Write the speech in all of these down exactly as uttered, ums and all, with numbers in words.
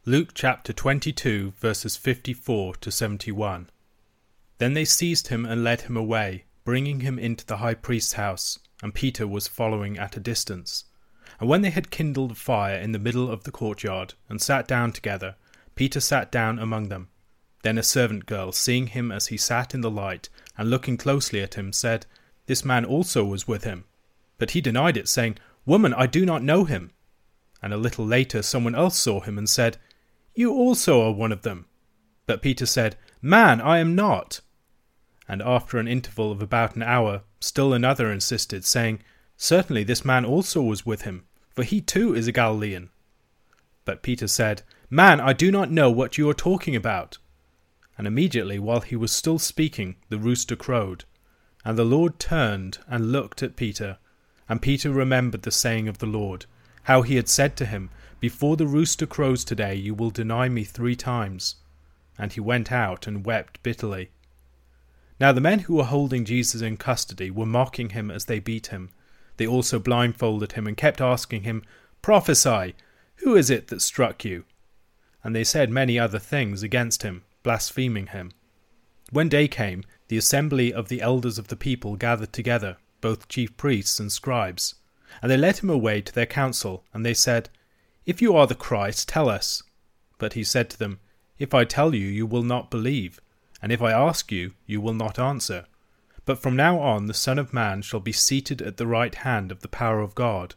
Luke chapter twenty-two, verses fifty-four to seventy-one. Then they seized him and led him away, bringing him into the high priest's house, and Peter was following at a distance. And when they had kindled a fire in the middle of the courtyard, and sat down together, Peter sat down among them. Then a servant girl, seeing him as he sat in the light, and looking closely at him, said, "This man also was with him." But he denied it, saying, "Woman, I do not know him." And a little later someone else saw him and said, "You also are one of them." But Peter said, "Man, I am not." And after an interval of about an hour, still another insisted, saying, "Certainly this man also was with him, for he too is a Galilean." But Peter said, "Man, I do not know what you are talking about." And immediately, while he was still speaking, the rooster crowed. And the Lord turned and looked at Peter. And Peter remembered the saying of the Lord, how he had said to him, "Before the rooster crows today, you will deny me three times." And he went out and wept bitterly. Now the men who were holding Jesus in custody were mocking him as they beat him. They also blindfolded him and kept asking him, "Prophesy, who is it that struck you?" And they said many other things against him, blaspheming him. When day came, the assembly of the elders of the people gathered together, both chief priests and scribes. And they led him away to their council, and they said, "If you are the Christ, tell us." But he said to them, "If I tell you, you will not believe, and if I ask you, you will not answer. But from now on the Son of Man shall be seated at the right hand of the power of God."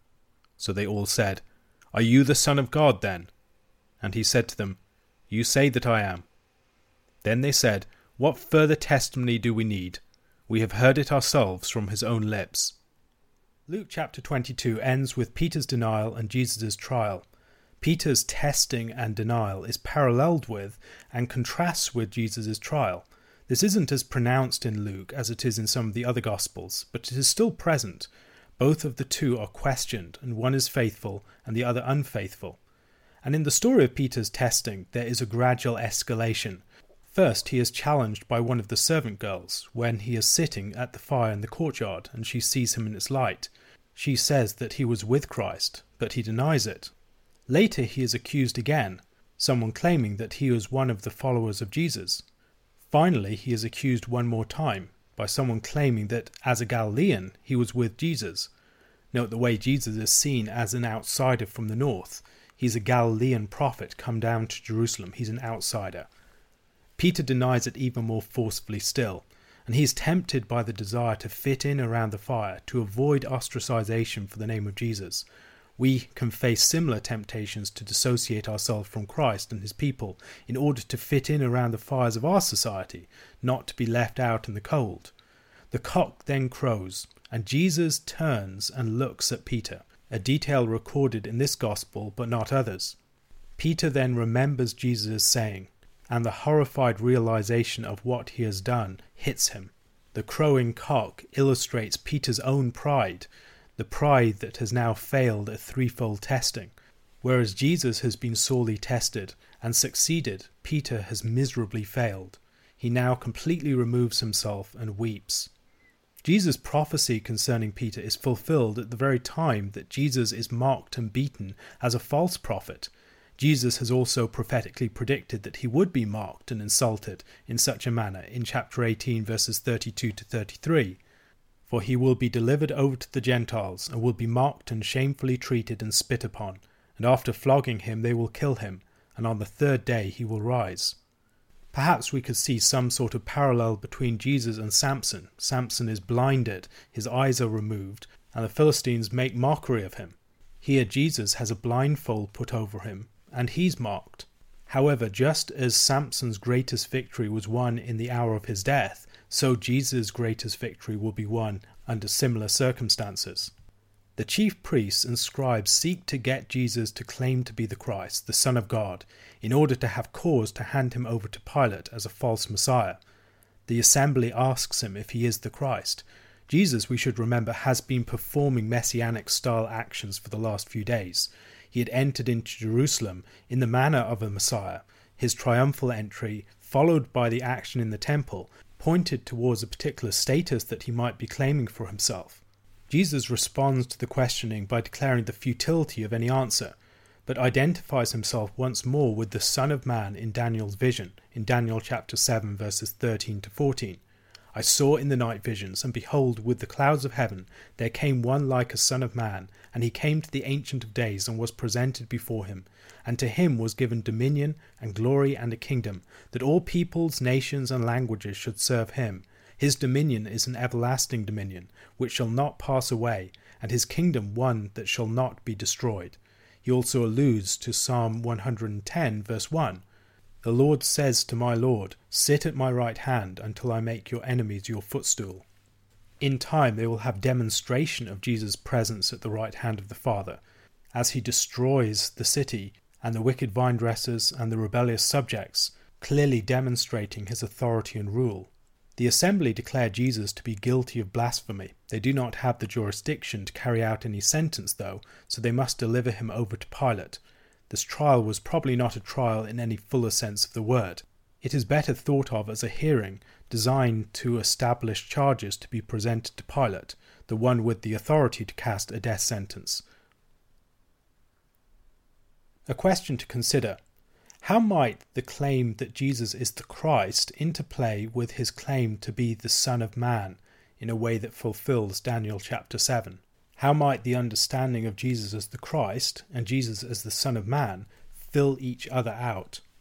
So they all said, "Are you the Son of God then?" And he said to them, "You say that I am." Then they said, "What further testimony do we need? We have heard it ourselves from his own lips." Luke chapter twenty-two ends with Peter's denial and Jesus' trial. Peter's testing and denial is paralleled with and contrasts with Jesus' trial. This isn't as pronounced in Luke as it is in some of the other Gospels, but it is still present. Both of the two are questioned, and one is faithful and the other unfaithful. And in the story of Peter's testing, there is a gradual escalation. First, he is challenged by one of the servant girls when he is sitting at the fire in the courtyard and she sees him in its light. She says that he was with Christ, but he denies it. Later, he is accused again, someone claiming that he was one of the followers of Jesus. Finally, he is accused one more time by someone claiming that as a Galilean, he was with Jesus. Note the way Jesus is seen as an outsider from the north. He's a Galilean prophet come down to Jerusalem. He's an outsider. Peter denies it even more forcefully still, and he is tempted by the desire to fit in around the fire, to avoid ostracization for the name of Jesus. We can face similar temptations to dissociate ourselves from Christ and his people in order to fit in around the fires of our society, not to be left out in the cold. The cock then crows, and Jesus turns and looks at Peter, a detail recorded in this gospel but not others. Peter then remembers Jesus' saying, and the horrified realization of what he has done hits him. The crowing cock illustrates Peter's own pride, the pride that has now failed at threefold testing. Whereas Jesus has been sorely tested and succeeded, Peter has miserably failed. He now completely removes himself and weeps. Jesus' prophecy concerning Peter is fulfilled at the very time that Jesus is mocked and beaten as a false prophet. Jesus has also prophetically predicted that he would be mocked and insulted in such a manner in chapter eighteen, verses thirty-two to thirty-three. For he will be delivered over to the Gentiles, and will be mocked and shamefully treated and spit upon. And after flogging him they will kill him, and on the third day he will rise. Perhaps we could see some sort of parallel between Jesus and Samson. Samson is blinded, his eyes are removed, and the Philistines make mockery of him. Here Jesus has a blindfold put over him, and he's mocked. However, just as Samson's greatest victory was won in the hour of his death, so Jesus' greatest victory will be won under similar circumstances. The chief priests and scribes seek to get Jesus to claim to be the Christ, the Son of God, in order to have cause to hand him over to Pilate as a false Messiah. The assembly asks him if he is the Christ. Jesus, we should remember, has been performing messianic-style actions for the last few days. He had entered into Jerusalem in the manner of a Messiah. His triumphal entry, followed by the action in the temple, pointed towards a particular status that he might be claiming for himself. Jesus responds to the questioning by declaring the futility of any answer. but identifies himself once more with the Son of Man in Daniel's vision, in Daniel chapter seven verses thirteen to fourteen. I saw in the night visions, and behold, with the clouds of heaven there came one like a son of man, and he came to the Ancient of Days, and was presented before him. And to him was given dominion, and glory, and a kingdom, that all peoples, nations, and languages should serve him. His dominion is an everlasting dominion, which shall not pass away, and his kingdom one that shall not be destroyed. He also alludes to Psalm one hundred ten, verse one. The Lord says to my Lord, sit at my right hand until I make your enemies your footstool. In time they will have demonstration of Jesus' presence at the right hand of the Father, as he destroys the city and the wicked vine dressers and the rebellious subjects, clearly demonstrating his authority and rule. The assembly declare Jesus to be guilty of blasphemy. They do not have the jurisdiction to carry out any sentence, though, so they must deliver him over to Pilate. This trial was probably not a trial in any fuller sense of the word. It is better thought of as a hearing designed to establish charges to be presented to Pilate, the one with the authority to cast a death sentence. A question to consider. How might the claim that Jesus is the Christ interplay with his claim to be the Son of Man in a way that fulfills Daniel chapter seven? How might the understanding of Jesus as the Christ and Jesus as the Son of Man fill each other out?